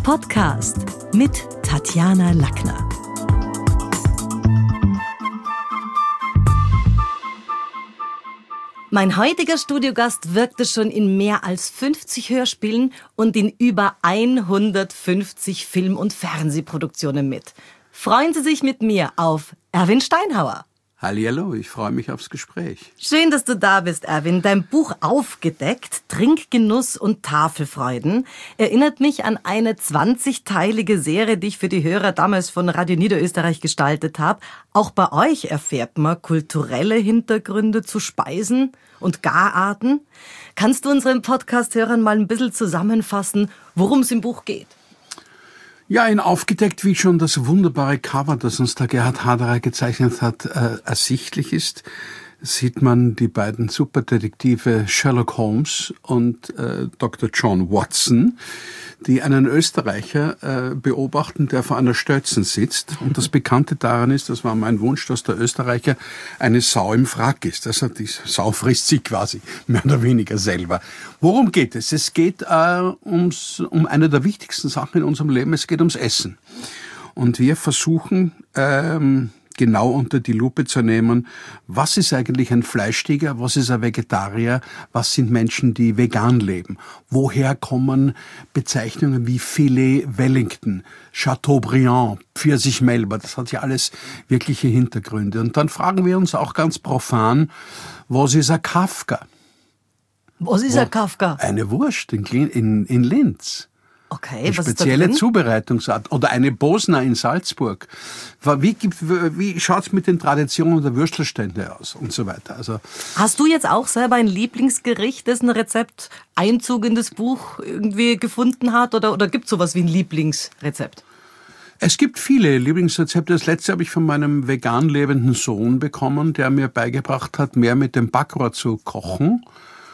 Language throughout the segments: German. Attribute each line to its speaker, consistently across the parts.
Speaker 1: Podcast mit Tatjana Lackner. Mein heutiger Studiogast wirkte schon in mehr als 50 Hörspielen und in über 150 Film- und Fernsehproduktionen mit. Freuen Sie sich mit mir auf Erwin Steinhauer.
Speaker 2: Hallihallo, ich freue mich aufs Gespräch.
Speaker 1: Schön, dass du da bist, Erwin. Dein Buch Aufgedeckt, Trinkgenuss und Tafelfreuden erinnert mich an eine 20-teilige Serie, die ich für die Hörer damals von Radio Niederösterreich gestaltet habe. Auch bei euch erfährt man kulturelle Hintergründe zu Speisen und Gararten. Kannst du unseren Podcast-Hörern mal ein bisschen zusammenfassen, worum es im Buch geht?
Speaker 2: Ja, in Aufgedeckt, wie schon das wunderbare Cover, das uns der Gerhard Haderer gezeichnet hat, ersichtlich ist, sieht man die beiden Superdetektive Sherlock Holmes und Dr. John Watson, die einen Österreicher beobachten, der vor einer Stötzen sitzt. Und das Bekannte daran ist, das war mein Wunsch, dass der Österreicher eine Sau im Frack ist. Also die Sau frisst sich quasi mehr oder weniger selber. Worum geht es? Es geht um eine der wichtigsten Sachen in unserem Leben. Es geht ums Essen. Und wir versuchen genau unter die Lupe zu nehmen, was ist eigentlich ein Fleischtiger, was ist ein Vegetarier, was sind Menschen, die vegan leben, woher kommen Bezeichnungen wie Filet Wellington, Chateaubriand, Pfirsich Melba, das hat ja alles wirkliche Hintergründe. Und dann fragen wir uns auch ganz profan, was ist ein Kafka?
Speaker 1: Was ist ein Kafka?
Speaker 2: Eine Wurst in Linz.
Speaker 1: Okay,
Speaker 2: eine
Speaker 1: was
Speaker 2: spezielle
Speaker 1: ist da drin?
Speaker 2: Zubereitungsart. Oder eine Bosner in Salzburg. Wie schaut's mit den Traditionen der Würstelstände aus und so weiter? Also
Speaker 1: Hast du jetzt auch selber ein Lieblingsgericht, dessen Rezept Einzug in das Buch irgendwie gefunden hat? Oder gibt es sowas wie ein Lieblingsrezept?
Speaker 2: es gibt viele Lieblingsrezepte. Das letzte habe ich von meinem vegan lebenden Sohn bekommen, der mir beigebracht hat, mehr mit dem Backrohr zu kochen.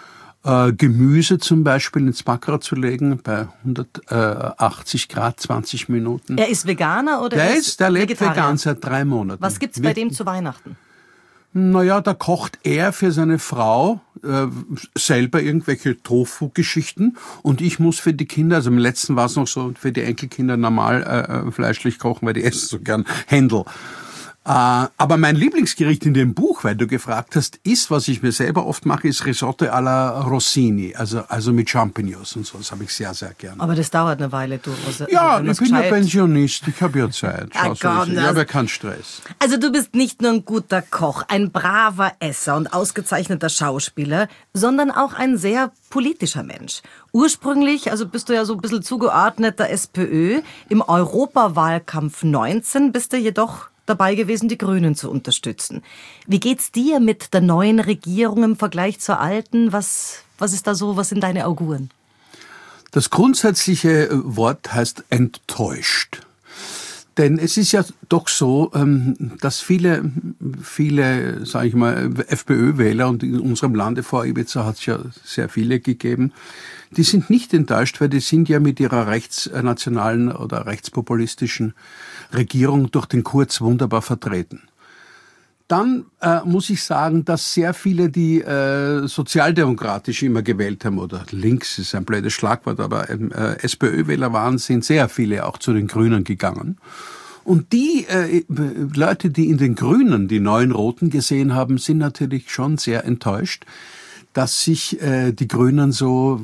Speaker 2: Gemüse zum Beispiel ins Backrohr zu legen bei 180 Grad, 20 Minuten.
Speaker 1: Er ist Veganer oder
Speaker 2: Der lebt
Speaker 1: Vegetarier?
Speaker 2: vegan seit 3 Monaten.
Speaker 1: Was gibt's bei dem zu Weihnachten?
Speaker 2: Naja, da kocht er für seine Frau selber irgendwelche Tofu-Geschichten und ich muss für die Kinder, also im letzten war es noch so, für die Enkelkinder normal fleischlich kochen, weil die essen so gern Händel. Aber mein Lieblingsgericht in dem Buch, weil du gefragt hast, ist, was ich mir selber oft mache, ist Risotto alla Rossini, also mit Champignons und so. Das habe ich sehr, sehr gern.
Speaker 1: Aber das dauert eine Weile, du.
Speaker 2: Ja,
Speaker 1: wenn
Speaker 2: ich
Speaker 1: man's
Speaker 2: bin ja
Speaker 1: gescheit-
Speaker 2: Pensionist, ich habe ja Zeit.
Speaker 1: Ah, komm,
Speaker 2: Ich habe ja keinen Stress.
Speaker 1: Also du bist nicht nur ein guter Koch, ein braver Esser und ausgezeichneter Schauspieler, sondern auch ein sehr politischer Mensch. Ursprünglich, also bist du ja so ein bisschen zugeordnet der SPÖ. Im Europawahlkampf 19 bist du jedoch dabei gewesen, die Grünen zu unterstützen. Wie geht's dir mit der neuen Regierung im Vergleich zur alten? Was ist da so, was sind deine Auguren?
Speaker 2: Das grundsätzliche Wort heißt enttäuscht. Denn es ist ja doch so, dass viele, sage ich mal, FPÖ-Wähler, und in unserem Lande vor Ibiza hat es ja sehr viele gegeben, die sind nicht enttäuscht, weil die sind ja mit ihrer rechtsnationalen oder rechtspopulistischen Regierung durch den Kurz wunderbar vertreten. Dann muss ich sagen, dass sehr viele, die sozialdemokratisch immer gewählt haben, oder links ist ein blödes Schlagwort, aber SPÖ-Wähler waren, sind sehr viele auch zu den Grünen gegangen. Und die Leute, die in den Grünen die neuen Roten gesehen haben, sind natürlich schon sehr enttäuscht, dass sich die Grünen so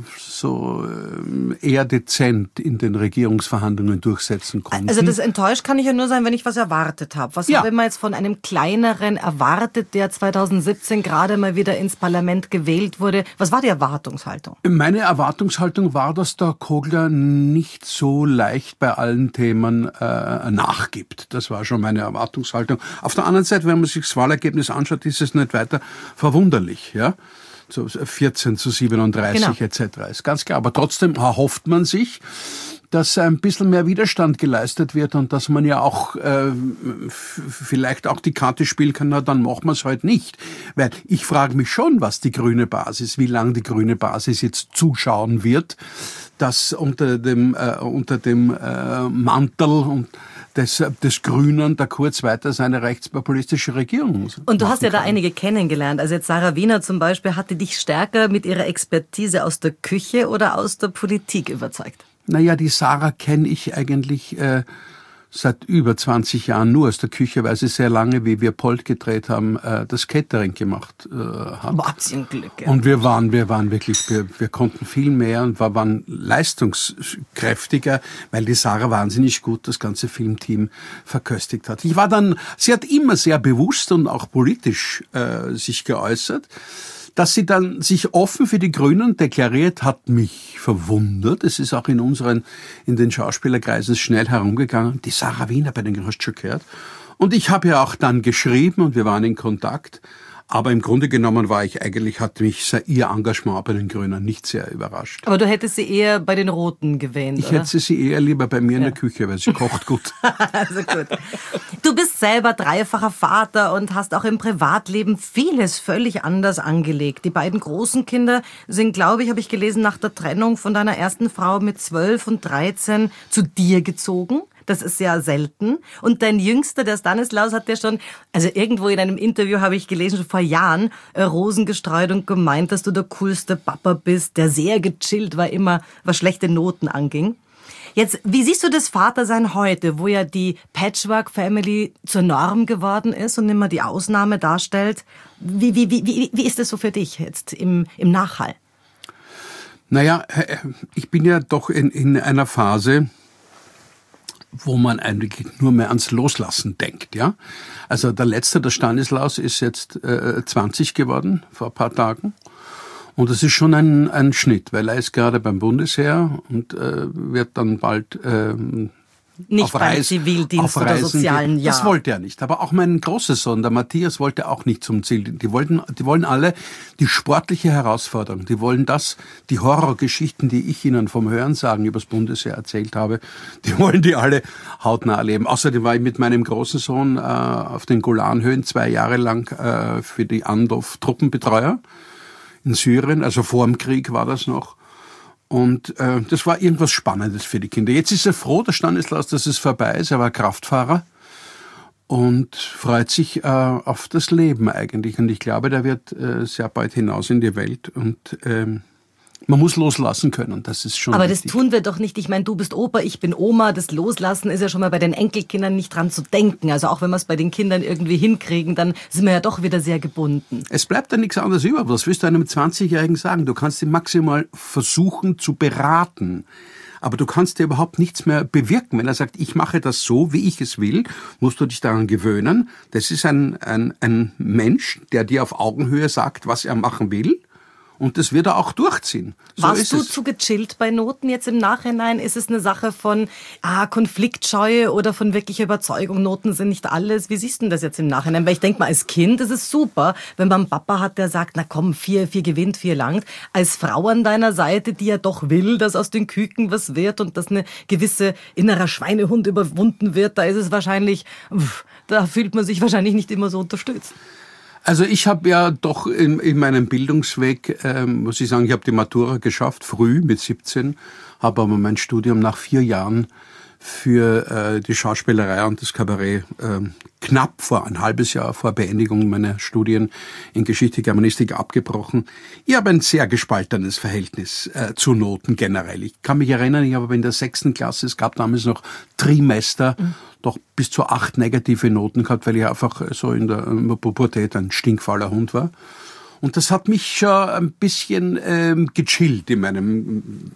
Speaker 2: eher dezent in den Regierungsverhandlungen durchsetzen konnten.
Speaker 1: Also das enttäuscht kann ich ja nur sein, wenn ich was erwartet habe. Was habe ich mal jetzt von einem kleineren erwartet, der 2017 gerade mal wieder ins Parlament gewählt wurde? Was war die Erwartungshaltung?
Speaker 2: Meine Erwartungshaltung war, dass der Kogler nicht so leicht bei allen Themen nachgibt. Das war schon meine Erwartungshaltung. Auf der anderen Seite, wenn man sich das Wahlergebnis anschaut, ist es nicht weiter verwunderlich, ja. So 14:37
Speaker 1: Genau.
Speaker 2: etc. ist ganz klar. Aber trotzdem erhofft man sich, dass ein bisschen mehr Widerstand geleistet wird und dass man ja auch vielleicht auch die Karte spielen kann, na, dann macht man es halt nicht. Weil ich frage mich schon, was die grüne Basis, wie lange die grüne Basis jetzt zuschauen wird, dass unter dem Mantel und des Grünen da kurz weiter seine rechtspopulistische Regierung.
Speaker 1: Und du hast ja da einige kennengelernt. Also jetzt Sarah Wiener zum Beispiel, hatte dich stärker mit ihrer Expertise aus der Küche oder aus der Politik überzeugt?
Speaker 2: Naja, die Sarah kenne ich eigentlich seit über 20 Jahren nur aus der Küche, weil sie sehr lange, wie wir Polt gedreht haben, das Catering gemacht hat.
Speaker 1: Glück, ja.
Speaker 2: Und wir waren wirklich, wir konnten viel mehr und waren leistungskräftiger, weil die Sarah wahnsinnig gut das ganze Filmteam verköstigt hat. Sie hat immer sehr bewusst und auch politisch sich geäußert. Dass sie dann sich offen für die Grünen deklariert, hat mich verwundert. Es ist auch in den Schauspielerkreisen schnell herumgegangen. Die Sarah Wiener, bei den hast du schon gehört. Und ich habe ja auch dann geschrieben und wir waren in Kontakt. Aber im Grunde genommen hat mich ihr Engagement bei den Grünen nicht sehr überrascht.
Speaker 1: Aber du hättest sie eher bei den Roten gewählt,
Speaker 2: Ich hätte sie eher lieber bei mir in der Küche, weil sie kocht gut.
Speaker 1: Also gut. Du bist selber dreifacher Vater und hast auch im Privatleben vieles völlig anders angelegt. Die beiden großen Kinder sind, glaube ich, habe ich gelesen, nach der Trennung von deiner ersten Frau mit 12 und 13 zu dir gezogen. Das ist ja selten. Und dein Jüngster, der Stanislaus, hat ja schon, also irgendwo in einem Interview habe ich gelesen, schon vor Jahren, Rosen gestreut und gemeint, dass du der coolste Papa bist, der sehr gechillt war immer, was schlechte Noten anging. Jetzt, wie siehst du das Vatersein heute, wo ja die Patchwork-Family zur Norm geworden ist und immer die Ausnahme darstellt? Wie ist das so für dich jetzt im Nachhall?
Speaker 2: Naja, ich bin ja doch in einer Phase, wo man eigentlich nur mehr ans Loslassen denkt, ja. Also der Stanislaus, ist jetzt 20 geworden, vor ein paar Tagen. Und das ist schon ein Schnitt, weil er ist gerade beim Bundesheer und wird dann bald
Speaker 1: nicht beim Zivildienst oder sozialen Jahr.
Speaker 2: Das wollte er nicht. Aber auch mein großer Sohn, der Matthias, wollte auch nicht zum Zivildienst. Die wollen alle die sportliche Herausforderung. Die wollen die Horrorgeschichten, die ich ihnen vom Hörensagen übers Bundesheer erzählt habe, die wollen die alle hautnah erleben. Außerdem war ich mit meinem großen Sohn auf den Golanhöhen 2 Jahre lang für die Andov Truppenbetreuer in Syrien. Also vor dem Krieg war das noch. Und das war irgendwas Spannendes für die Kinder. Jetzt ist er froh, der Stanislaus, dass es vorbei ist. Er war Kraftfahrer und freut sich auf das Leben eigentlich. Und ich glaube, der wird sehr bald hinaus in die Welt. Und man muss loslassen können, das ist schon
Speaker 1: Aber
Speaker 2: wichtig.
Speaker 1: Das tun wir doch nicht. Ich meine, du bist Opa, ich bin Oma. Das Loslassen ist ja schon mal bei den Enkelkindern nicht dran zu denken. Also auch wenn wir es bei den Kindern irgendwie hinkriegen, dann sind wir ja doch wieder sehr gebunden.
Speaker 2: Es bleibt ja nichts anderes über. Was willst du einem 20-Jährigen sagen? Du kannst ihn maximal versuchen zu beraten. Aber du kannst dir überhaupt nichts mehr bewirken. Wenn er sagt, ich mache das so, wie ich es will, musst du dich daran gewöhnen. Das ist ein Mensch, der dir auf Augenhöhe sagt, was er machen will. Und das wird er auch durchziehen. So
Speaker 1: Warst du zu gechillt bei Noten jetzt im Nachhinein? Ist es eine Sache von Konfliktscheue oder von wirklicher Überzeugung? Noten sind nicht alles. Wie siehst du das jetzt im Nachhinein? Weil ich denke mal, als Kind ist es super, wenn man einen Papa hat, der sagt, na komm, 4 gewinnt, 4 langt. Als Frau an deiner Seite, die ja doch will, dass aus den Küken was wird und dass eine gewisse innerer Schweinehund überwunden wird, da ist es wahrscheinlich, da fühlt man sich wahrscheinlich nicht immer so unterstützt.
Speaker 2: Also ich habe ja doch in meinem Bildungsweg, muss ich sagen, ich habe die Matura geschafft, früh mit 17, habe aber mein Studium nach 4 Jahren für die Schauspielerei und das Kabarett knapp vor ein halbes Jahr vor Beendigung meiner Studien in Geschichte, Germanistik abgebrochen. Ich habe ein sehr gespaltenes Verhältnis zu Noten generell. Ich kann mich erinnern, ich habe in der 6. Klasse, es gab damals noch Trimester, doch bis zu 8 negative Noten gehabt, weil ich einfach so in der Pubertät ein stinkfauler Hund war. Und das hat mich schon ein bisschen gechillt im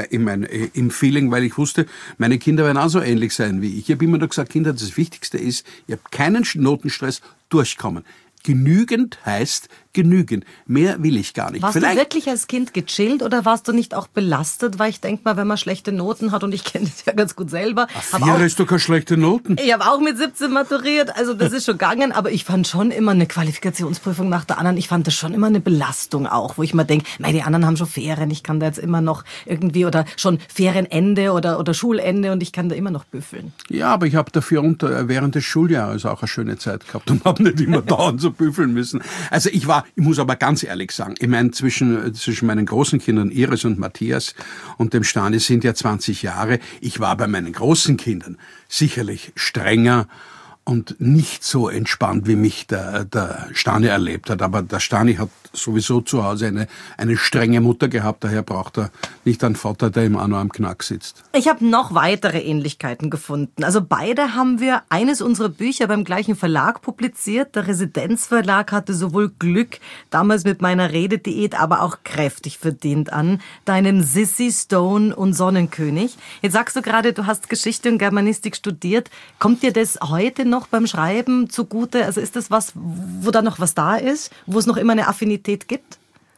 Speaker 2: Feeling, weil ich wusste, meine Kinder werden auch so ähnlich sein wie ich. Ich habe immer nur gesagt, Kinder, das Wichtigste ist, ihr habt keinen Notenstress, durchkommen. Genügend heißt genügend. Mehr will ich gar nicht.
Speaker 1: Warst du wirklich als Kind gechillt oder warst du nicht auch belastet? Weil ich denke mal, wenn man schlechte Noten hat, und ich kenne das ja ganz gut selber.
Speaker 2: 4 ist doch keine schlechte Noten.
Speaker 1: Ich habe auch mit 17 maturiert, also das ist schon gegangen. Aber ich fand schon immer eine Qualifikationsprüfung nach der anderen. Ich fand das schon immer eine Belastung auch, wo ich mir denke, die anderen haben schon Ferien. Ich kann da jetzt immer noch irgendwie, oder schon Ferienende oder Schulende, und ich kann da immer noch büffeln.
Speaker 2: Ja, aber ich habe dafür während des Schuljahres auch eine schöne Zeit gehabt und habe nicht immer dauernd so büffeln müssen. Also ich war Ja, ich muss aber ganz ehrlich sagen, ich meine, zwischen meinen großen Kindern Iris und Matthias und dem Stani sind ja 20 Jahre. Ich war bei meinen großen Kindern sicherlich strenger und nicht so entspannt, wie mich der Stani erlebt hat. Aber der Stani hat sowieso zu Hause eine strenge Mutter gehabt, daher braucht er nicht einen Vater, der ihm auch noch am Knack sitzt.
Speaker 1: Ich habe noch weitere Ähnlichkeiten gefunden. Also beide haben wir eines unserer Bücher beim gleichen Verlag publiziert. Der Residenzverlag hatte sowohl Glück, damals mit meiner Redediät, aber auch kräftig verdient an deinem Sissy, Stone und Sonnenkönig. Jetzt sagst du gerade, du hast Geschichte und Germanistik studiert. Kommt dir das heute noch beim Schreiben zugute? Also ist das was, wo da noch was da ist, wo es noch immer eine Affinität gibt?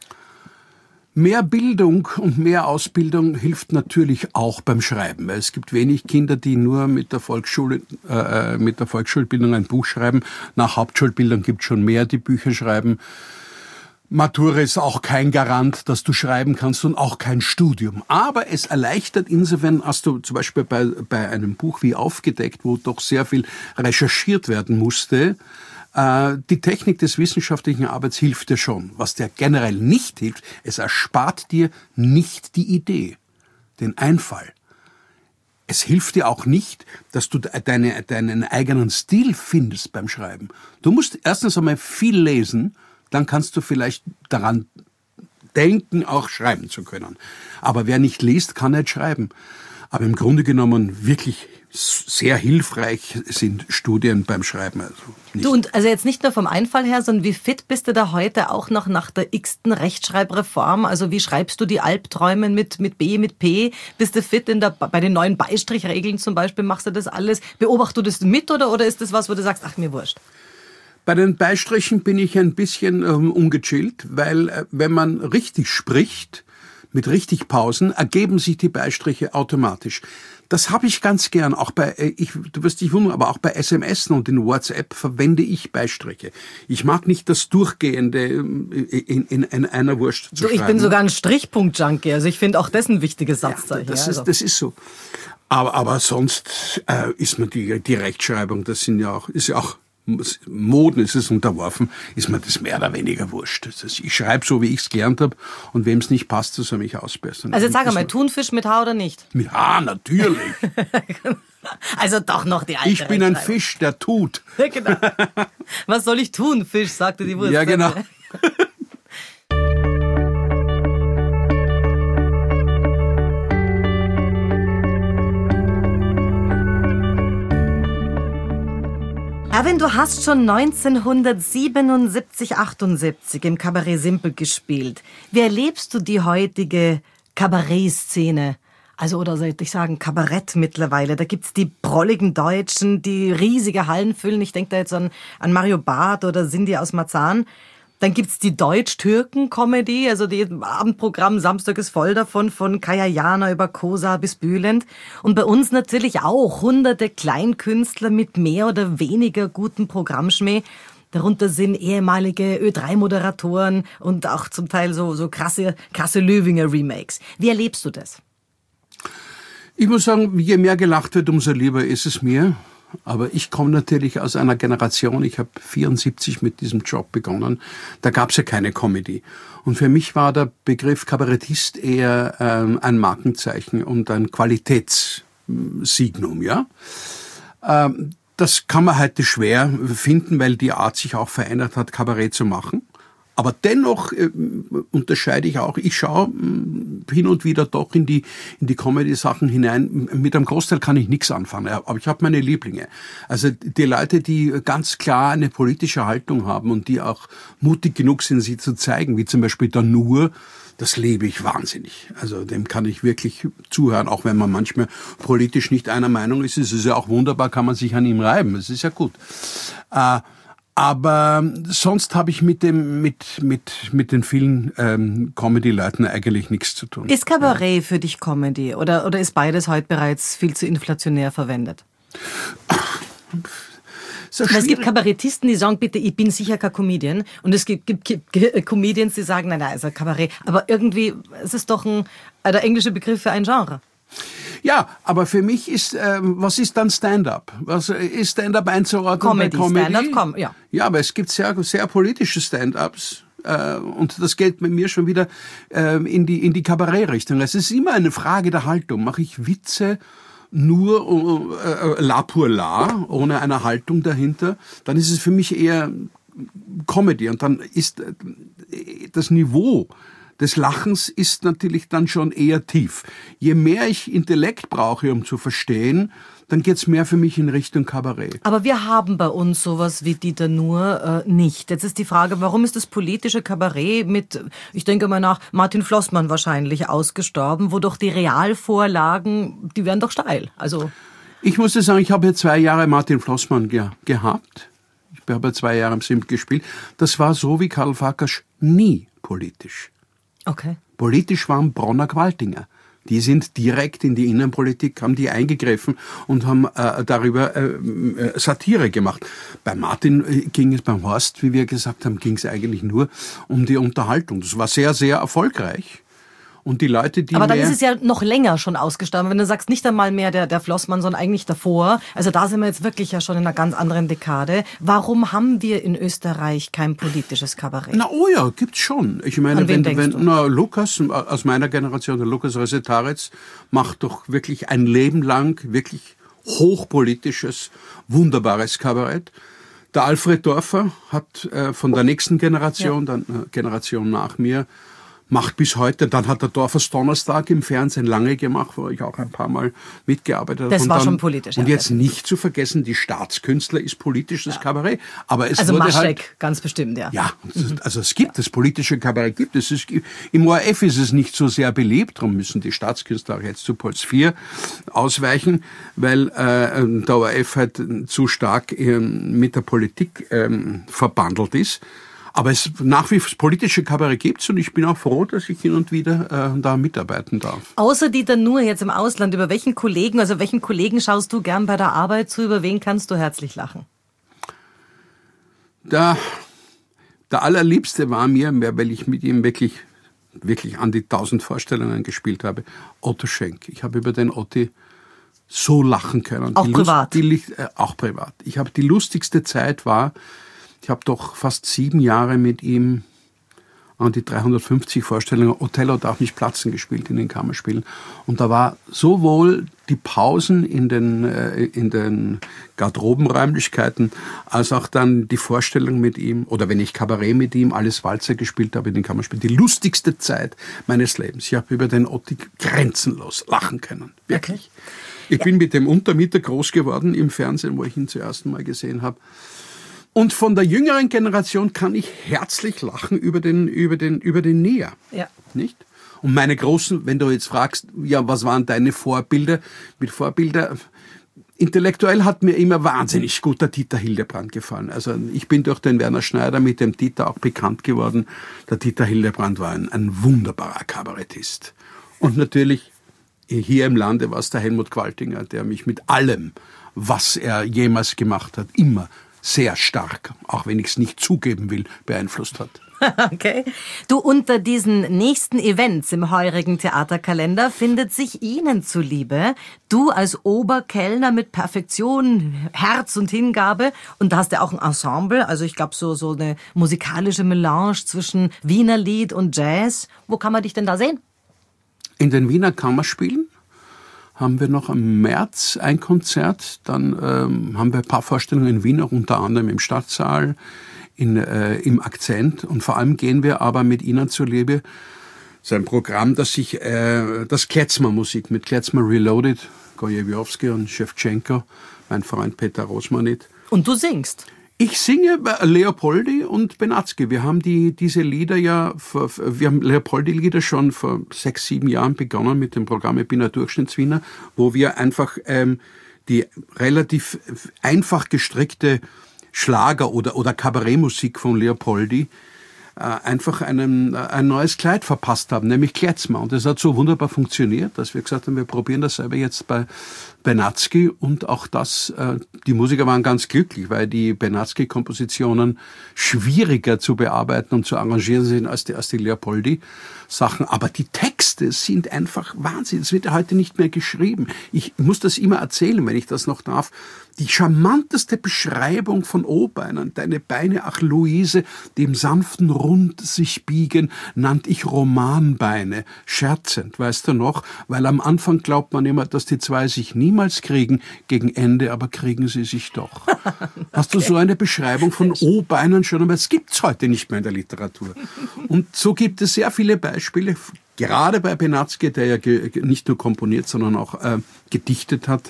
Speaker 2: Mehr Bildung und mehr Ausbildung hilft natürlich auch beim Schreiben, weil es gibt wenig Kinder, die nur mit der Volksschulbildung ein Buch schreiben. Nach Hauptschulbildung gibt es schon mehr, die Bücher schreiben. Matura ist auch kein Garant, dass du schreiben kannst und auch kein Studium. Aber es erleichtert insofern, als du zum Beispiel bei einem Buch wie Aufgedeckt, wo doch sehr viel recherchiert werden musste, die Technik des wissenschaftlichen Arbeits hilft dir schon. Was dir generell nicht hilft, es erspart dir nicht die Idee, den Einfall. Es hilft dir auch nicht, dass du deinen eigenen Stil findest beim Schreiben. Du musst erstens einmal viel lesen, dann kannst du vielleicht daran denken, auch schreiben zu können. Aber wer nicht liest, kann nicht schreiben. Aber im Grunde genommen wirklich sehr hilfreich sind Studien beim Schreiben.
Speaker 1: Du, und also jetzt nicht nur vom Einfall her, sondern wie fit bist du da heute auch noch nach der x-ten Rechtschreibreform? Also wie schreibst du die Albträume mit B, mit P? Bist du fit bei den neuen Beistrichregeln zum Beispiel? Machst du das alles? Beobachtest du das mit oder ist das was, wo du sagst, ach, mir wurscht?
Speaker 2: Bei den Beistrichen bin ich ein bisschen ungechillt, weil wenn man richtig spricht, mit richtig Pausen, ergeben sich die Beistriche automatisch. Das habe ich ganz gern. Auch du wirst dich wundern, aber auch bei SMS und in WhatsApp verwende ich Beistriche. Ich mag nicht das Durchgehende in einer Wurst zu schreiben.
Speaker 1: Ich bin sogar ein Strichpunkt-Junkie. Also ich finde auch das ein wichtiges Satzzeichen.
Speaker 2: Ja, das ist so. Aber sonst ist mir die Rechtschreibung, ist ja auch Moden ist es unterworfen, ist mir das mehr oder weniger wurscht. Ich schreibe so, wie ich es gelernt habe, und wem es nicht passt, soll er mich ausbessern.
Speaker 1: Also jetzt sag einmal, Thunfisch mit H oder nicht?
Speaker 2: Mit H, natürlich.
Speaker 1: Also doch noch die alte
Speaker 2: Ich bin ein Fisch, der tut.
Speaker 1: Genau. Was soll ich tun, Fisch, sagte die Wurst.
Speaker 2: Ja, genau.
Speaker 1: Erwin, du hast schon 1977, 78 im Kabarett Simpel gespielt. Wie erlebst du die heutige Kabarettszene? Also, oder soll ich sagen, Kabarett mittlerweile. Da gibt's die prolligen Deutschen, die riesige Hallen füllen. Ich denke da jetzt an Mario Barth oder Cindy aus Marzahn. Dann gibt's die Deutsch-Türken-Comedy, also die Abendprogramm Samstag ist voll davon, von Kaya Jana über Kosa bis Bülent. Und bei uns natürlich auch hunderte Kleinkünstler mit mehr oder weniger gutem Programmschmäh. Darunter sind ehemalige Ö3-Moderatoren und auch zum Teil so krasse Löwinger-Remakes. Wie erlebst du das?
Speaker 2: Ich muss sagen, je mehr gelacht wird, umso lieber ist es mir. Aber ich komme natürlich aus einer Generation, ich habe 74 mit diesem Job begonnen, da gab es ja keine Comedy. Und für mich war der Begriff Kabarettist eher ein Markenzeichen und ein Qualitätssignum, ja. Das kann man heute schwer finden, weil die Art sich auch verändert hat, Kabarett zu machen. Aber dennoch unterscheide ich auch, ich schaue hin und wieder doch in die Comedy-Sachen hinein. Mit einem Großteil kann ich nichts anfangen, aber ich habe meine Lieblinge. Also die Leute, die ganz klar eine politische Haltung haben und die auch mutig genug sind, sie zu zeigen, wie zum Beispiel der Nur, das liebe ich wahnsinnig. Also dem kann ich wirklich zuhören, auch wenn man manchmal politisch nicht einer Meinung ist. Es ist ja auch wunderbar, kann man sich an ihm reiben, es ist ja gut. Aber sonst habe ich mit den vielen Comedy-Leuten eigentlich nichts zu tun.
Speaker 1: Ist Kabarett für dich Comedy oder ist beides heute bereits viel zu inflationär verwendet? Es gibt Kabarettisten, die sagen, bitte, ich bin sicher kein Comedian. Und es gibt Comedians, die sagen, nein, also Kabarett. Aber irgendwie ist es doch der englische Begriff für ein Genre.
Speaker 2: Ja, aber für mich ist, was ist dann Stand-up? Was ist Stand-up einzuordnen bei Comedy?
Speaker 1: Stand-up, ja.
Speaker 2: Ja, aber es gibt sehr, sehr politische Stand-ups. Und das geht bei mir schon wieder in die Kabarettrichtung. Es ist immer eine Frage der Haltung. Mache ich Witze nur la pour la, ohne eine Haltung dahinter, dann ist es für mich eher Comedy. Und dann ist das Niveau des Lachens ist natürlich dann schon eher tief. Je mehr ich Intellekt brauche, um zu verstehen, dann geht's mehr für mich in Richtung Kabarett.
Speaker 1: Aber wir haben bei uns sowas wie Dieter Nuhr nicht. Jetzt ist die Frage, warum ist das politische Kabarett mit, ich denke mal nach Martin Flossmann wahrscheinlich ausgestorben, wo doch die Realvorlagen, die wären doch steil. Also
Speaker 2: ich muss sagen, ich habe 2 Jahre Martin Flossmann gehabt. Ich habe 2 Jahre im Simt gespielt. Das war so wie Karl Farkas nie politisch.
Speaker 1: okay.
Speaker 2: Politisch waren Bronner Gewaltinger. Die sind direkt in die Innenpolitik, haben die eingegriffen und haben darüber Satire gemacht. Bei Martin ging es, beim Horst, wie wir gesagt haben, ging es eigentlich nur um die Unterhaltung. Das war sehr, sehr erfolgreich. Und die Leute, die
Speaker 1: aber dann ist es ja noch länger schon ausgestorben. Wenn du sagst, nicht einmal mehr der Flossmann, sondern eigentlich davor. Also da sind wir jetzt wirklich ja schon in einer ganz anderen Dekade. Warum haben wir in Österreich kein politisches Kabarett?
Speaker 2: Na, oh ja, gibt's schon. Ich meine,
Speaker 1: An wen denkst du?
Speaker 2: Lukas, aus meiner Generation, der Lukas Resetaritz, macht doch wirklich ein Leben lang wirklich hochpolitisches, wunderbares Kabarett. Der Alfred Dorfer hat von der nächsten Generation, dann Generation nach mir, macht bis heute, dann hat der Dorfers Donnerstag im Fernsehen lange gemacht, wo ich auch ein paar Mal mitgearbeitet habe.
Speaker 1: Das war schon politisch.
Speaker 2: Und jetzt nicht zu vergessen, die Staatskünstler ist politisches Kabarett. Aber es
Speaker 1: also
Speaker 2: wurde
Speaker 1: Maschek,
Speaker 2: halt,
Speaker 1: ganz bestimmt, ja.
Speaker 2: Ja, also es gibt, das politische Kabarett gibt es. Im ORF ist es nicht so sehr beliebt, darum müssen die Staatskünstler auch jetzt zu Puls 4 ausweichen, weil der ORF halt zu stark mit der Politik verbandelt ist. Aber es nach wie vor das politische Kabarett gibt's und ich bin auch froh, dass ich hin und wieder da mitarbeiten darf.
Speaker 1: Außer Dieter Nuhr jetzt im Ausland, über welchen Kollegen schaust du gern bei der Arbeit zu, über wen kannst du herzlich lachen? Der allerliebste war mir, weil ich mit ihm wirklich an die 1000 Vorstellungen gespielt habe, Otto Schenk. Ich habe über den Otti so lachen können. Auch privat?
Speaker 2: Auch privat. Ich habe die lustigste Zeit ich habe doch fast 7 Jahre mit ihm an die 350 Vorstellungen Othello darf nicht platzen gespielt in den Kammerspielen. Und da war sowohl die Pausen in den Garderobenräumlichkeiten als auch dann die Vorstellung mit ihm oder wenn ich Kabarett mit ihm alles Walzer gespielt habe in den Kammerspielen. Die lustigste Zeit meines Lebens. Ich habe über den Otti grenzenlos lachen können. Wirklich. Ich bin mit dem Untermieter groß geworden im Fernsehen, wo ich ihn zum ersten Mal gesehen habe. Und von der jüngeren Generation kann ich herzlich lachen über den Näher.
Speaker 1: Ja.
Speaker 2: Nicht? Und meine großen, wenn du jetzt fragst, ja, was waren deine Vorbilder? Mit Vorbilder, intellektuell hat mir immer wahnsinnig gut der Dieter Hildebrand gefallen. Also ich bin durch den Werner Schneider mit dem Dieter auch bekannt geworden. Der Dieter Hildebrand war ein wunderbarer Kabarettist. Und natürlich hier im Lande war es der Helmut Qualtinger, der mich mit allem, was er jemals gemacht hat, immer sehr stark, auch wenn ich es nicht zugeben will, beeinflusst hat.
Speaker 1: Okay. Du, unter diesen nächsten Events im heurigen Theaterkalender findet sich Ihnen zuliebe, du als Oberkellner mit Perfektion, Herz und Hingabe, und da hast du auch ein Ensemble, also ich glaube so eine musikalische Melange zwischen Wiener Lied und Jazz. Wo kann man dich denn da sehen?
Speaker 2: In den Wiener Kammerspielen haben wir noch im März ein Konzert, dann haben wir ein paar Vorstellungen in Wien, auch unter anderem im Stadtsaal, im Akzent, und vor allem gehen wir aber mit Ihnen zuliebe, so ein Programm, das sich das Klezmer-Musik mit Klezmer Reloaded, Gojewiowski und Schewtschenko, mein Freund Peter Rosmanit.
Speaker 1: Und du singst?
Speaker 2: Ich singe Leopoldi und Benatzky. Wir haben diese Lieder wir haben Leopoldi-Lieder schon vor 6, 7 Jahren begonnen mit dem Programm Ich bin ein Durchschnittswiener, wo wir einfach die relativ einfach gestrickte Schlager- oder Kabarettmusik von Leopoldi einfach ein neues Kleid verpasst haben, nämlich Klezmer. Und das hat so wunderbar funktioniert, dass wir gesagt haben, wir probieren das selber jetzt bei Benatzky und auch die Musiker waren ganz glücklich, weil die Benatzky-Kompositionen schwieriger zu bearbeiten und zu arrangieren sind als die Leopoldi-Sachen. Aber die Texte sind einfach Wahnsinn. Es wird ja heute nicht mehr geschrieben. Ich muss das immer erzählen, wenn ich das noch darf. Die charmanteste Beschreibung von O-Beinen, deine Beine, ach Luise, die im sanften Rund sich biegen, nannt ich Romanbeine, scherzend, weißt du noch? Weil am Anfang glaubt man immer, dass die zwei sich niemals kriegen, gegen Ende aber kriegen sie sich doch. Hast du so eine Beschreibung von O-Beinen schon? Aber es gibt's heute nicht mehr in der Literatur. Und so gibt es sehr viele Beispiele, gerade bei Benatzky, der ja nicht nur komponiert, sondern auch gedichtet hat.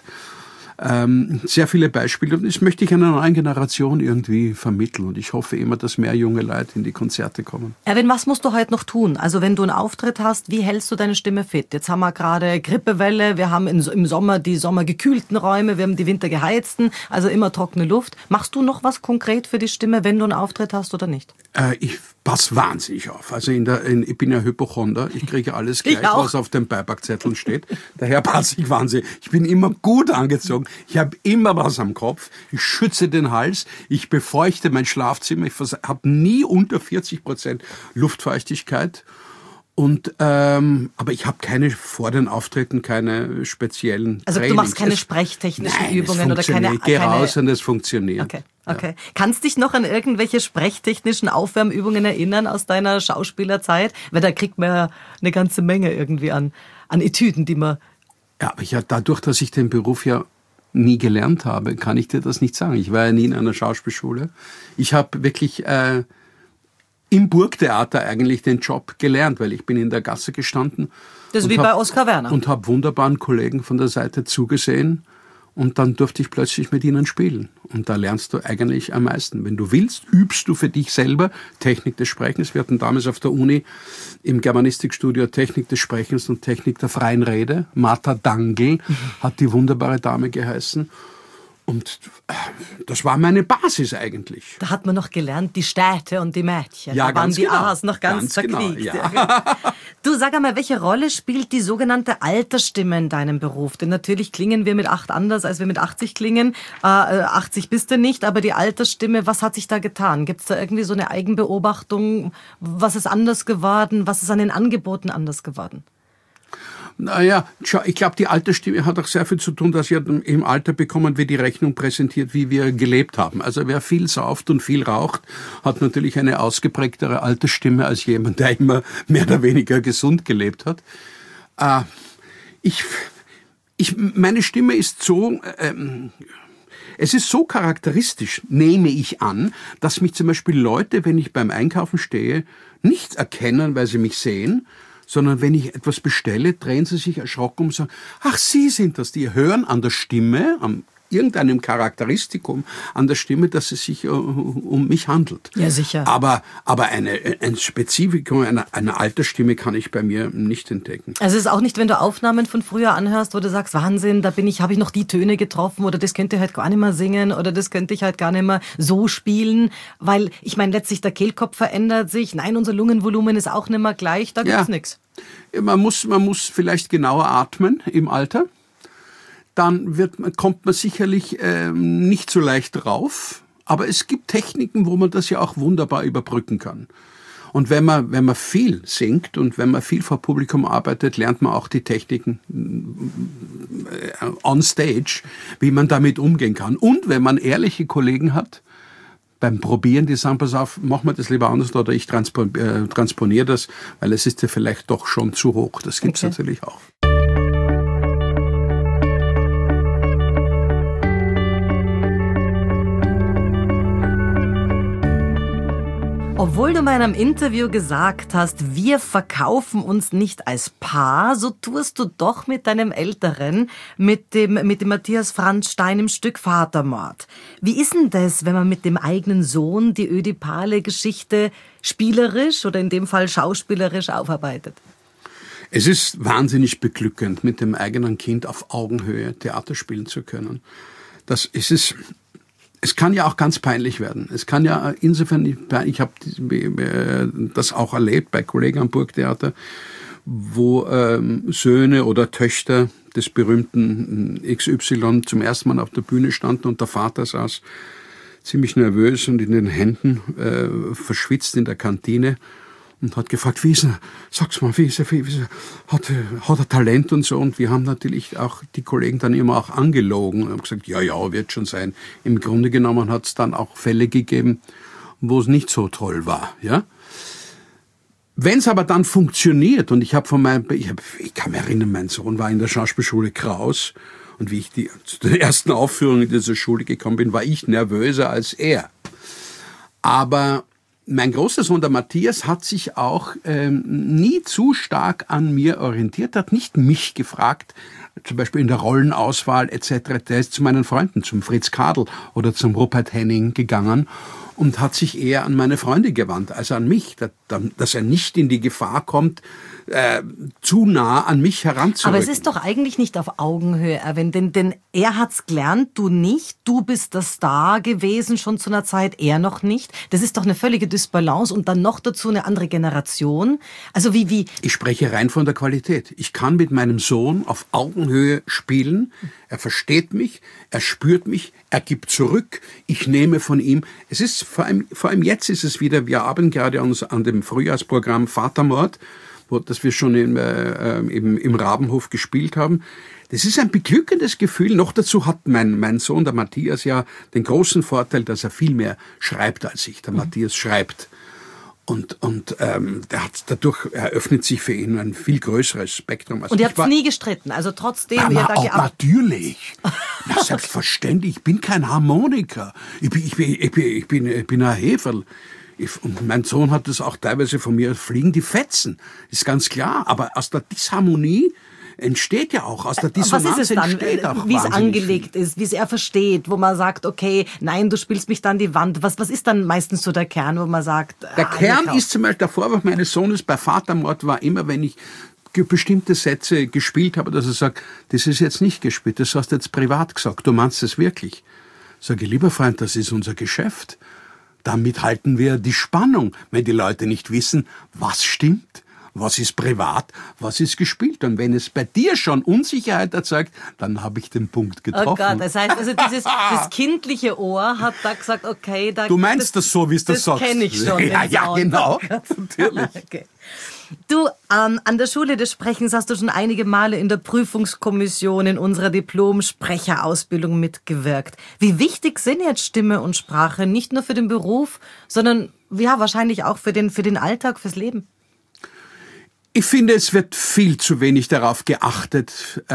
Speaker 2: Sehr viele Beispiele und das möchte ich einer neuen Generation irgendwie vermitteln und ich hoffe immer, dass mehr junge Leute in die Konzerte kommen.
Speaker 1: Erwin, was musst du heute noch tun? Also wenn du einen Auftritt hast, wie hältst du deine Stimme fit? Jetzt haben wir gerade Grippewelle, wir haben im Sommer die sommergekühlten Räume, wir haben die wintergeheizten, also immer trockene Luft. Machst du noch was konkret für die Stimme, wenn du einen Auftritt hast oder nicht?
Speaker 2: Ich passe wahnsinnig auf. Also ich bin ja Hypochonder, ich kriege alles gleich, was auf den Beipackzetteln steht. Daher passe ich wahnsinnig. Ich bin immer gut angezogen, ich habe immer was am Kopf, ich schütze den Hals, ich befeuchte mein Schlafzimmer, ich habe nie unter 40% Luftfeuchtigkeit. Und aber ich habe vor den Auftritten keine speziellen
Speaker 1: Also
Speaker 2: Trainings.
Speaker 1: Du machst keine sprechtechnischen Übungen oder keine...
Speaker 2: Ich gehe raus und es funktioniert.
Speaker 1: Okay. Ja. Kannst dich noch an irgendwelche sprechtechnischen Aufwärmübungen erinnern aus deiner Schauspielerzeit? Weil da kriegt man ja eine ganze Menge irgendwie an Etüden, die man...
Speaker 2: Ja, aber dadurch, dass ich den Beruf ja nie gelernt habe, kann ich dir das nicht sagen. Ich war ja nie in einer Schauspielschule. Ich habe wirklich... im Burgtheater eigentlich den Job gelernt, weil ich bin in der Gasse gestanden.
Speaker 1: Das ist wie bei Oskar Werner.
Speaker 2: Und habe wunderbaren Kollegen von der Seite zugesehen und dann durfte ich plötzlich mit ihnen spielen. Und da lernst du eigentlich am meisten. Wenn du willst, übst du für dich selber Technik des Sprechens. Wir hatten damals auf der Uni im Germanistikstudio Technik des Sprechens und Technik der freien Rede. Martha Dangl hat die wunderbare Dame geheißen. Und das war meine Basis eigentlich.
Speaker 1: Da hat man noch gelernt, die Städte und die Mädchen.
Speaker 2: Ja,
Speaker 1: da waren
Speaker 2: ganz
Speaker 1: die
Speaker 2: genau.
Speaker 1: A's noch ganz verkniegt.
Speaker 2: Genau, ja.
Speaker 1: Du, sag einmal, welche Rolle spielt die sogenannte Altersstimme in deinem Beruf? Denn natürlich klingen wir mit 8 anders, als wir mit 80 klingen. 80 bist du nicht, aber die Altersstimme, was hat sich da getan? Gibt es da irgendwie so eine Eigenbeobachtung? Was ist anders geworden? Was ist an den Angeboten anders geworden?
Speaker 2: Naja, ich glaube, die Altersstimme hat auch sehr viel zu tun, dass ja im Alter bekommen wir die Rechnung präsentiert, wie wir gelebt haben. Also wer viel sauft und viel raucht, hat natürlich eine ausgeprägtere Altersstimme als jemand, der immer mehr oder weniger gesund gelebt hat. Meine Stimme ist so... Es ist so charakteristisch, nehme ich an, dass mich zum Beispiel Leute, wenn ich beim Einkaufen stehe, nicht erkennen, weil sie mich sehen, sondern wenn ich etwas bestelle, drehen sie sich erschrocken und sagen, ach, Sie sind das. Die hören an der Stimme, an irgendeinem Charakteristikum an der Stimme, dass es sich um mich handelt.
Speaker 1: Ja, sicher.
Speaker 2: Aber ein Spezifikum einer Altersstimme kann ich bei mir nicht entdecken.
Speaker 1: Also es ist auch nicht, wenn du Aufnahmen von früher anhörst, wo du sagst, Wahnsinn, da habe ich noch die Töne getroffen oder das könnte ich halt gar nicht mehr singen oder das könnte ich halt gar nicht mehr so spielen, weil ich meine, letztlich der Kehlkopf verändert sich, nein, unser Lungenvolumen ist auch nicht mehr gleich, da gibt's nichts.
Speaker 2: Man muss vielleicht genauer atmen im Alter. Dann kommt man sicherlich nicht so leicht drauf. Aber es gibt Techniken, wo man das ja auch wunderbar überbrücken kann. Und wenn man viel singt und wenn man viel vor Publikum arbeitet, lernt man auch die Techniken on stage, wie man damit umgehen kann. Und wenn man ehrliche Kollegen hat, beim Probieren, die sagen, pass auf, mach mal das lieber anders oder ich transponiere das, weil es ist ja vielleicht doch schon zu hoch. Das gibt's natürlich auch.
Speaker 1: Obwohl du mal in einem Interview gesagt hast, wir verkaufen uns nicht als Paar, so tust du doch mit deinem Älteren, mit dem Matthias Franz Stein im Stück Vatermord. Wie ist denn das, wenn man mit dem eigenen Sohn die ödipale Geschichte spielerisch oder in dem Fall schauspielerisch aufarbeitet?
Speaker 2: Es ist wahnsinnig beglückend, mit dem eigenen Kind auf Augenhöhe Theater spielen zu können. Es kann ja auch ganz peinlich werden. Es kann ja insofern, ich habe das auch erlebt bei Kollegen am Burgtheater, wo Söhne oder Töchter des berühmten XY zum ersten Mal auf der Bühne standen und der Vater saß ziemlich nervös und in den Händen verschwitzt in der Kantine und hat gefragt, wie ist er? Sag's mal, wie ist er? Hat er Talent und so? Und wir haben natürlich auch die Kollegen dann immer auch angelogen und haben gesagt, ja, wird schon sein. Im Grunde genommen hat es dann auch Fälle gegeben, wo es nicht so toll war, ja. Wenn es aber dann funktioniert, und ich kann mich erinnern, mein Sohn war in der Schauspielschule Kraus, und wie ich zu der ersten Aufführung in dieser Schule gekommen bin, war ich nervöser als er. Aber mein großer Sohn, der Matthias, hat sich auch nie zu stark an mir orientiert, hat nicht mich gefragt, zum Beispiel in der Rollenauswahl etc. Der ist zu meinen Freunden, zum Fritz Kadel oder zum Rupert Henning gegangen und hat sich eher an meine Freunde gewandt, als an mich, dass er nicht in die Gefahr kommt, zu nah an mich heranzurücken.
Speaker 1: Aber es ist doch eigentlich nicht auf Augenhöhe, Erwin, denn er hat's gelernt, du nicht. Du bist der Star gewesen schon zu einer Zeit, er noch nicht. Das ist doch eine völlige Dysbalance und dann noch dazu eine andere Generation. Also wie?
Speaker 2: Ich spreche rein von der Qualität. Ich kann mit meinem Sohn auf Augenhöhe spielen. Er versteht mich, er spürt mich, er gibt zurück. Ich nehme von ihm. Es ist vor allem jetzt ist es wieder. Wir arbeiten gerade an dem Frühjahrsprogramm Vatermord, das wir schon im Rabenhof gespielt haben. Das ist ein beglückendes Gefühl. Noch dazu hat mein Sohn, der Matthias, ja den großen Vorteil, dass er viel mehr schreibt als ich. Der Matthias schreibt. Und dadurch eröffnet sich für ihn ein viel größeres Spektrum.
Speaker 1: Und ihr habt nie gestritten, also trotzdem ihr da gearbeitet.
Speaker 2: Natürlich. Na, selbstverständlich. Ich bin kein Harmoniker. Ich bin ein Heferl. Und mein Sohn hat das auch teilweise von mir, fliegen die Fetzen, ist ganz klar. Aber aus der Disharmonie entsteht ja auch, aus der Dissonanz
Speaker 1: was ist es dann,
Speaker 2: entsteht auch
Speaker 1: wie es angelegt ist, wie es er versteht, wo man sagt, okay, nein, du spielst mich dann die Wand. Was ist dann meistens so der Kern, wo man sagt...
Speaker 2: Der Kern ist zum Beispiel, der Vorwurf meines Sohnes bei Vatermord war immer, wenn ich bestimmte Sätze gespielt habe, dass er sagt, das ist jetzt nicht gespielt, das hast du jetzt privat gesagt, du meinst das wirklich. Sage ich, lieber Freund, das ist unser Geschäft. Damit halten wir die Spannung, wenn die Leute nicht wissen, was stimmt, was ist privat, was ist gespielt. Und wenn es bei dir schon Unsicherheit erzeugt, dann habe ich den Punkt getroffen.
Speaker 1: Oh Gott, das heißt, also das kindliche Ohr hat da gesagt, okay,
Speaker 2: du meinst das so, wie es das sagst.
Speaker 1: Das kenne ich schon.
Speaker 2: Ja, genau, natürlich.
Speaker 1: Okay. Du, an der Schule des Sprechens hast du schon einige Male in der Prüfungskommission in unserer Diplom-Sprecherausbildung mitgewirkt. Wie wichtig sind jetzt Stimme und Sprache, nicht nur für den Beruf, sondern ja, wahrscheinlich auch für den Alltag, fürs Leben?
Speaker 2: Ich finde, es wird viel zu wenig darauf geachtet,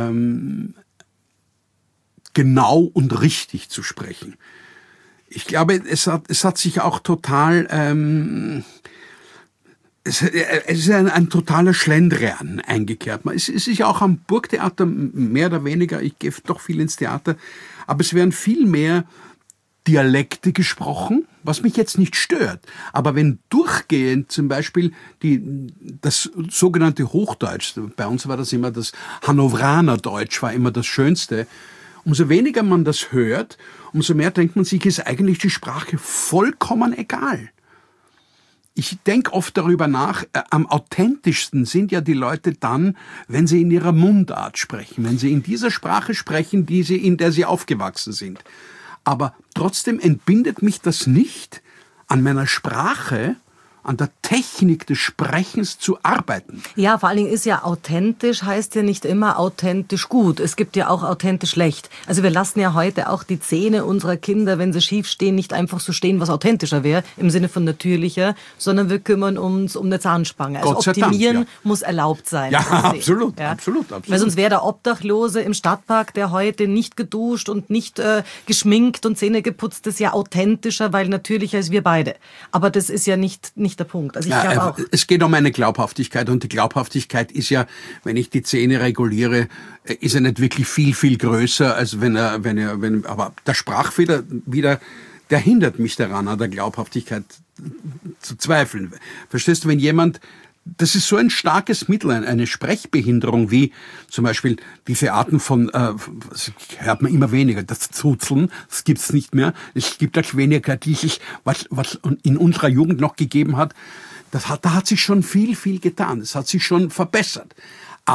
Speaker 2: genau und richtig zu sprechen. Ich glaube, es hat sich auch total... Es ist ein totaler Schlendrian eingekehrt. Es ist ja auch am Burgtheater mehr oder weniger, ich gehe doch viel ins Theater, aber es werden viel mehr Dialekte gesprochen, was mich jetzt nicht stört. Aber wenn durchgehend zum Beispiel das sogenannte Hochdeutsch, bei uns war das immer das Hannoveraner Deutsch, war immer das Schönste, umso weniger man das hört, umso mehr denkt man sich, ist eigentlich die Sprache vollkommen egal. Ich denke oft darüber nach, am authentischsten sind ja die Leute dann, wenn sie in ihrer Mundart sprechen, wenn sie in dieser Sprache sprechen, in der sie aufgewachsen sind. Aber trotzdem entbindet mich das nicht, an meiner Sprache, an der Technik des Sprechens zu arbeiten.
Speaker 1: Ja, vor allen Dingen ist ja authentisch, heißt ja nicht immer authentisch gut. Es gibt ja auch authentisch schlecht. Also wir lassen ja heute auch die Zähne unserer Kinder, wenn sie schief stehen, nicht einfach so stehen, was authentischer wäre, im Sinne von natürlicher, sondern wir kümmern uns um eine Zahnspange. Also optimieren Dank, ja. Muss erlaubt sein.
Speaker 2: Ja, absolut, ja? Absolut.
Speaker 1: Weil sonst wäre der Obdachlose im Stadtpark, der heute nicht geduscht und nicht geschminkt und Zähne geputzt ist, ja authentischer, weil natürlicher als wir beide. Aber das ist ja nicht der Punkt. Also ich glaube auch.
Speaker 2: Es geht um eine Glaubhaftigkeit und die Glaubhaftigkeit ist ja, wenn ich die Zähne reguliere, ist er nicht wirklich viel, viel größer, als aber der Sprachfehler wieder, der hindert mich daran, an der Glaubhaftigkeit zu zweifeln. Verstehst du, wenn jemand, das ist so ein starkes Mittel, eine Sprechbehinderung, wie zum Beispiel diese Arten von, hört man immer weniger, das Zuzeln, das gibt's nicht mehr. Es gibt auch weniger dieses, was in unserer Jugend noch gegeben hat. Da hat sich schon viel, viel getan. Es hat sich schon verbessert. Aber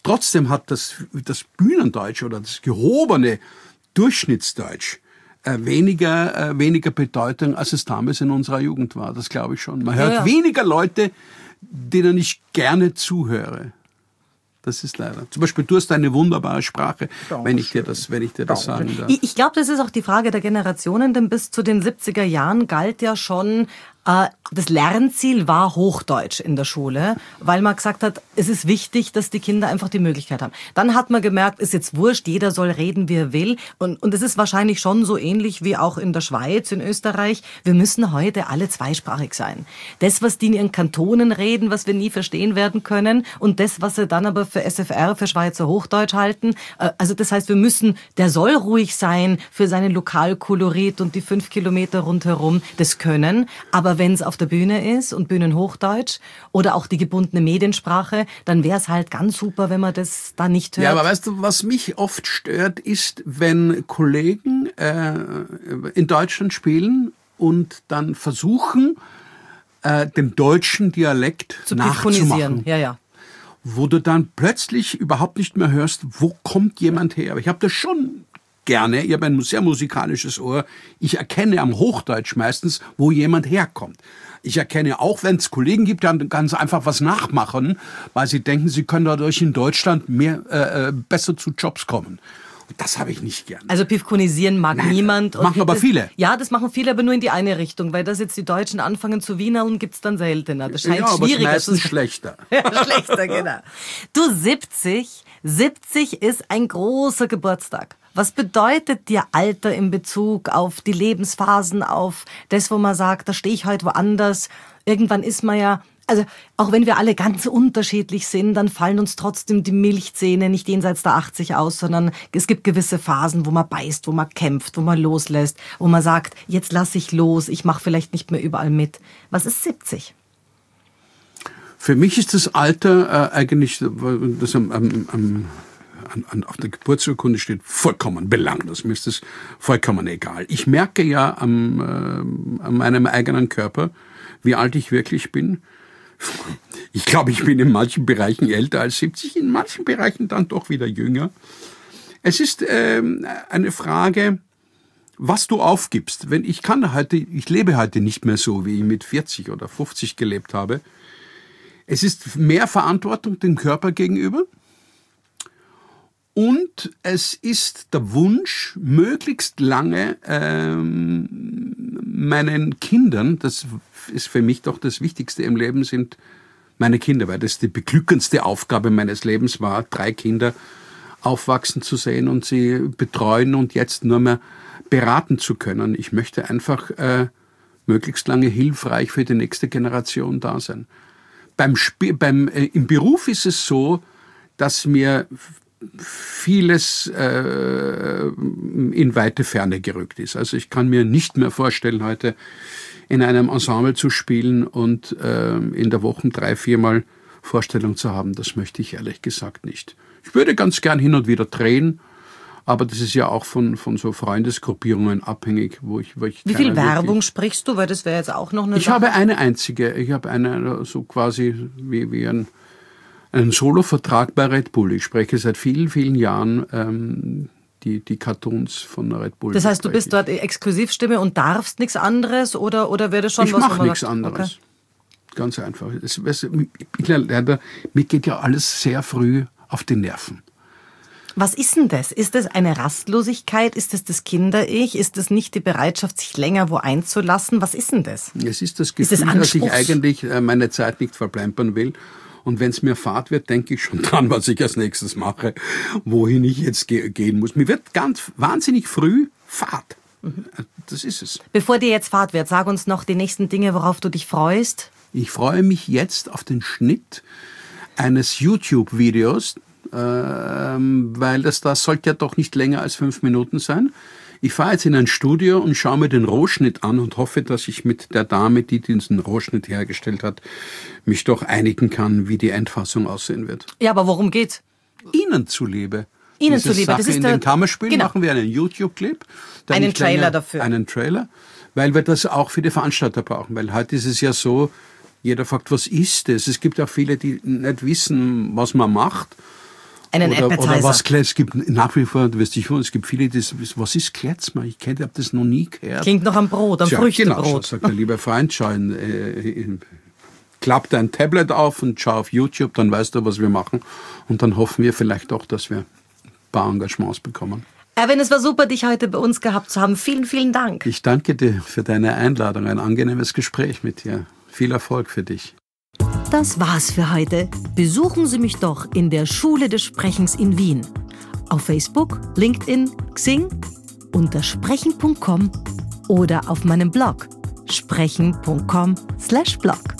Speaker 2: trotzdem hat das Bühnendeutsch oder das gehobene Durchschnittsdeutsch weniger Bedeutung, als es damals in unserer Jugend war. Das glaube ich schon. Man hört weniger Leute, denen ich gerne zuhöre. Das ist leider. Zum Beispiel, du hast eine wunderbare Sprache, wenn ich dir das sagen darf.
Speaker 1: Ich glaube, das ist auch die Frage der Generationen, denn bis zu den 70er Jahren galt ja schon, das Lernziel war Hochdeutsch in der Schule, weil man gesagt hat, es ist wichtig, dass die Kinder einfach die Möglichkeit haben. Dann hat man gemerkt, ist jetzt wurscht, jeder soll reden, wie er will. Und es ist wahrscheinlich schon so ähnlich wie auch in der Schweiz, in Österreich. Wir müssen heute alle zweisprachig sein. Das, was die in ihren Kantonen reden, was wir nie verstehen werden können, und das, was sie dann aber für SFR, für Schweizer Hochdeutsch halten. Also das heißt, der soll ruhig sein für seinen Lokalkolorit und die 5 Kilometer rundherum, das können. Aber wenn es auf der Bühne ist und Bühnenhochdeutsch oder auch die gebundene Mediensprache, dann wäre es halt ganz super, wenn man das da nicht hört.
Speaker 2: Ja, aber weißt du, was mich oft stört, ist, wenn Kollegen in Deutschland spielen und dann versuchen, den deutschen Dialekt nachzumachen.
Speaker 1: Ja.
Speaker 2: Wo du dann plötzlich überhaupt nicht mehr hörst, wo kommt jemand her. Aber ich habe das schon gerne, ich habe ein sehr musikalisches Ohr, ich erkenne am Hochdeutsch meistens, wo jemand herkommt. Ich erkenne auch, wenn es Kollegen gibt, die dann ganz einfach was nachmachen, weil sie denken, sie können dadurch in Deutschland besser zu Jobs kommen. Und das habe ich nicht gern.
Speaker 1: Also piefkonisieren mag niemand.
Speaker 2: Machen aber viele.
Speaker 1: Ja, das machen viele, aber nur in die eine Richtung, weil das jetzt die Deutschen anfangen zu wienern, gibt's dann seltener. Das scheint schwieriger
Speaker 2: zu sein. Schlechter.
Speaker 1: Ja, schlechter, genau. Du, 70 ist ein großer Geburtstag. Was bedeutet dir Alter in Bezug auf die Lebensphasen, auf das, wo man sagt, da stehe ich heute woanders? Irgendwann ist man ja, also auch wenn wir alle ganz unterschiedlich sind, dann fallen uns trotzdem die Milchzähne nicht jenseits der 80 aus, sondern es gibt gewisse Phasen, wo man beißt, wo man kämpft, wo man loslässt, wo man sagt, jetzt lasse ich los, ich mache vielleicht nicht mehr überall mit. Was ist 70?
Speaker 2: Für mich ist das Alter eigentlich, das auf der Geburtsurkunde steht, vollkommen belanglos. Mir ist das vollkommen egal. Ich merke ja an meinem eigenen Körper, wie alt ich wirklich bin. Ich glaube, ich bin in manchen Bereichen älter als 70, in manchen Bereichen dann doch wieder jünger. Es ist eine Frage, was du aufgibst. Ich lebe heute nicht mehr so, wie ich mit 40 oder 50 gelebt habe. Es ist mehr Verantwortung dem Körper gegenüber. Und es ist der Wunsch, möglichst lange meinen Kindern, das ist für mich doch das Wichtigste im Leben, sind meine Kinder, weil das die beglückendste Aufgabe meines Lebens war, 3 Kinder aufwachsen zu sehen und sie betreuen und jetzt nur mehr beraten zu können. Ich möchte einfach möglichst lange hilfreich für die nächste Generation da sein. Im Beruf ist es so, dass mir vieles in weite Ferne gerückt ist. Also ich kann mir nicht mehr vorstellen, heute in einem Ensemble zu spielen und in der Woche 3-4 Mal Vorstellung zu haben. Das möchte ich ehrlich gesagt nicht. Ich würde ganz gern hin und wieder drehen, aber das ist ja auch von so Freundesgruppierungen abhängig, wo ich
Speaker 1: Wie viel Werbung sprichst du? Weil das wäre jetzt auch noch eine
Speaker 2: Ich habe eine einzige. Ich habe eine so quasi wie einen Solo-Vertrag bei Red Bull. Ich spreche seit vielen, vielen Jahren die Cartoons von Red Bull.
Speaker 1: Das heißt, du bist dort Exklusivstimme und darfst nichts anderes oder wäre das schon
Speaker 2: ich
Speaker 1: was?
Speaker 2: Ich mache nichts anderes. Okay. Ganz einfach. Mir geht ja alles sehr früh auf die Nerven.
Speaker 1: Was ist denn das? Ist das eine Rastlosigkeit? Ist das Kinder-Ich? Ist das nicht die Bereitschaft, sich länger wo einzulassen? Was ist denn das?
Speaker 2: Es ist das Gefühl, dass ich eigentlich meine Zeit nicht verplempern will. Und wenn es mir Fahrt wird, denke ich schon dran, was ich als nächstes mache, wohin ich jetzt gehen muss. Mir wird ganz wahnsinnig früh Fahrt. Das ist es.
Speaker 1: Bevor dir jetzt Fahrt wird, sag uns noch die nächsten Dinge, worauf du dich freust.
Speaker 2: Ich freue mich jetzt auf den Schnitt eines YouTube-Videos, weil das sollte ja doch nicht länger als 5 Minuten sein. Ich fahre jetzt in ein Studio und schaue mir den Rohschnitt an und hoffe, dass ich mit der Dame, die diesen Rohschnitt hergestellt hat, mich doch einigen kann, wie die Endfassung aussehen wird.
Speaker 1: Ja, aber worum geht's?
Speaker 2: Ihnen zuliebe.
Speaker 1: Ihnen zuliebe.
Speaker 2: Das ist in den Kammerspielen machen wir einen YouTube-Clip.
Speaker 1: Einen Trailer dafür.
Speaker 2: Einen Trailer, weil wir das auch für die Veranstalter brauchen. Weil heute ist es ja so, jeder fragt, was ist das? Es gibt auch viele, die nicht wissen, was man macht.
Speaker 1: Einen Appetizer.
Speaker 2: Oder was Kletz, es gibt nach wie vor, du wirst dich wundern, es gibt viele, was ist Kletzmer? Ich habe das noch nie gehört.
Speaker 1: Klingt noch am Brot, am Früchtebrot.
Speaker 2: Genau, sagt der liebe Freund, klapp dein Tablet auf und schau auf YouTube, dann weißt du, was wir machen. Und dann hoffen wir vielleicht auch, dass wir ein paar Engagements bekommen.
Speaker 1: Erwin, es war super, dich heute bei uns gehabt zu haben. Vielen, vielen Dank.
Speaker 2: Ich danke dir für deine Einladung, ein angenehmes Gespräch mit dir. Viel Erfolg für dich.
Speaker 1: Das war's für heute. Besuchen Sie mich doch in der Schule des Sprechens in Wien. Auf Facebook, LinkedIn, Xing, unter sprechen.com oder auf meinem Blog sprechen.com/blog.